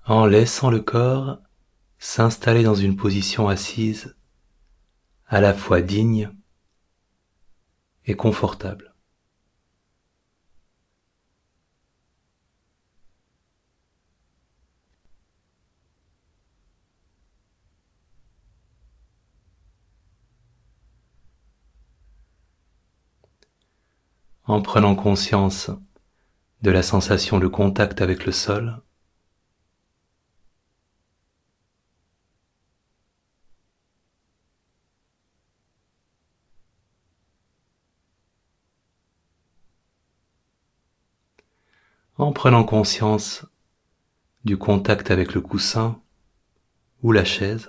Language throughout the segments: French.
en laissant le corps s'installer dans une position assise à la fois digne et confortable. En prenant conscience de la sensation de contact avec le sol, en prenant conscience du contact avec le coussin ou la chaise,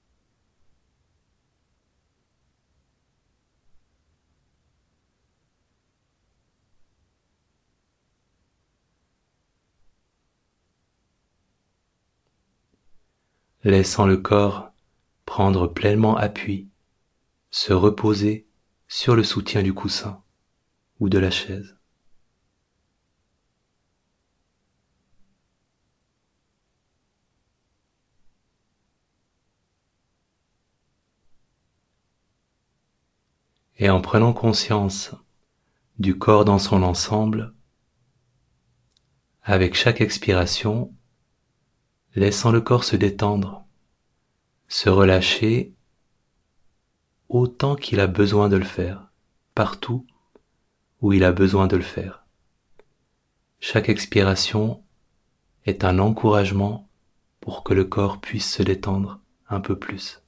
laissant le corps prendre pleinement appui, se reposer sur le soutien du coussin ou de la chaise. Et en prenant conscience du corps dans son ensemble, avec chaque expiration, laissant le corps se détendre, se relâcher autant qu'il a besoin de le faire, partout où il a besoin de le faire. Chaque expiration est un encouragement pour que le corps puisse se détendre un peu plus.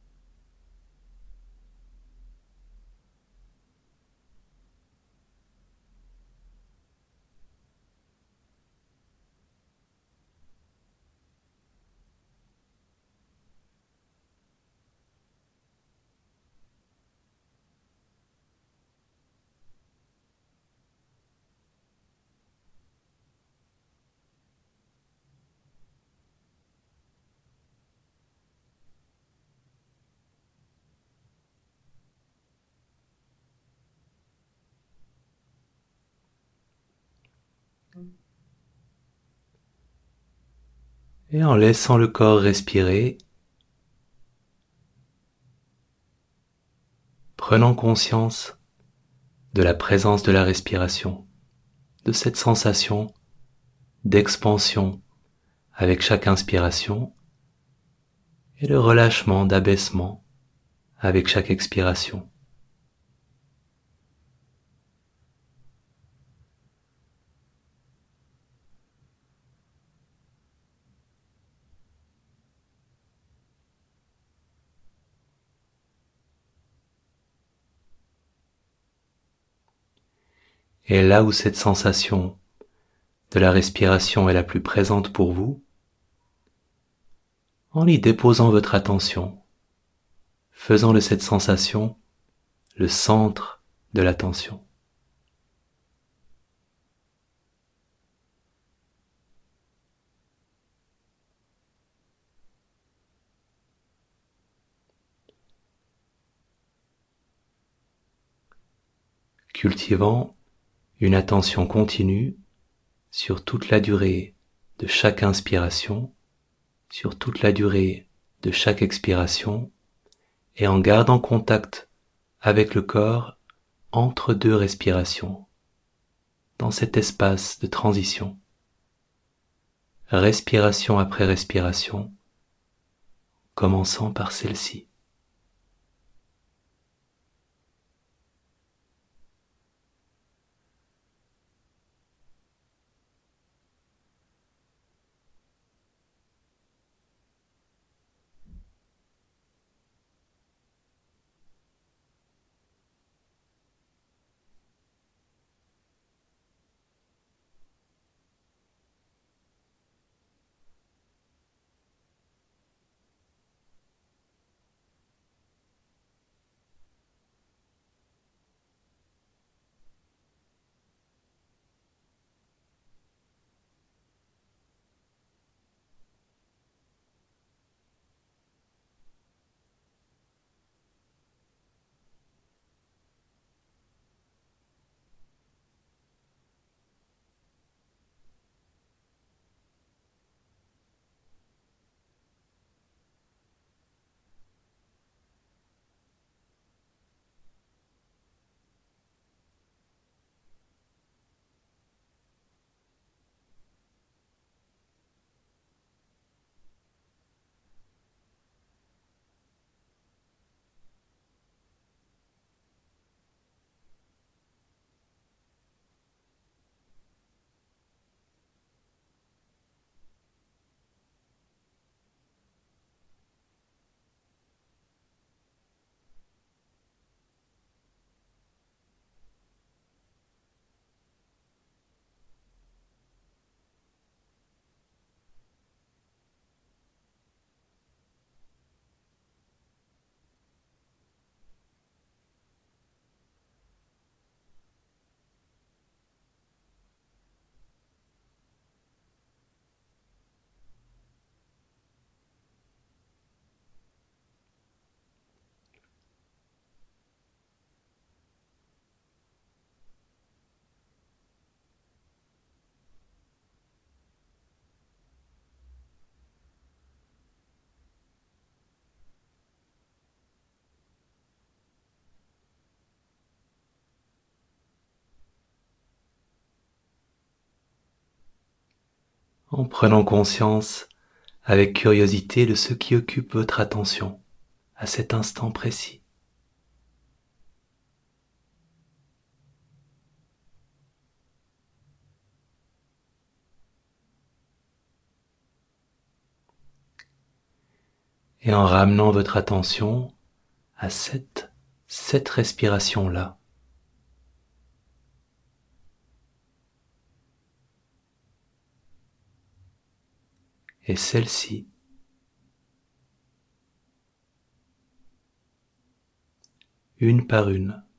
Et en laissant le corps respirer, prenant conscience de la présence de la respiration, de cette sensation d'expansion avec chaque inspiration et de relâchement, d'abaissement avec chaque expiration. Et là où cette sensation de la respiration est la plus présente pour vous, en y déposant votre attention, faisant de cette sensation le centre de l'attention. Cultivant une attention continue sur toute la durée de chaque inspiration, sur toute la durée de chaque expiration, et en gardant contact avec le corps entre deux respirations, dans cet espace de transition, respiration après respiration, commençant par celle-ci. en prenant conscience avec curiosité de ce qui occupe votre attention à cet instant précis. Et en ramenant votre attention à cette respiration-là, et celle-ci, une par une,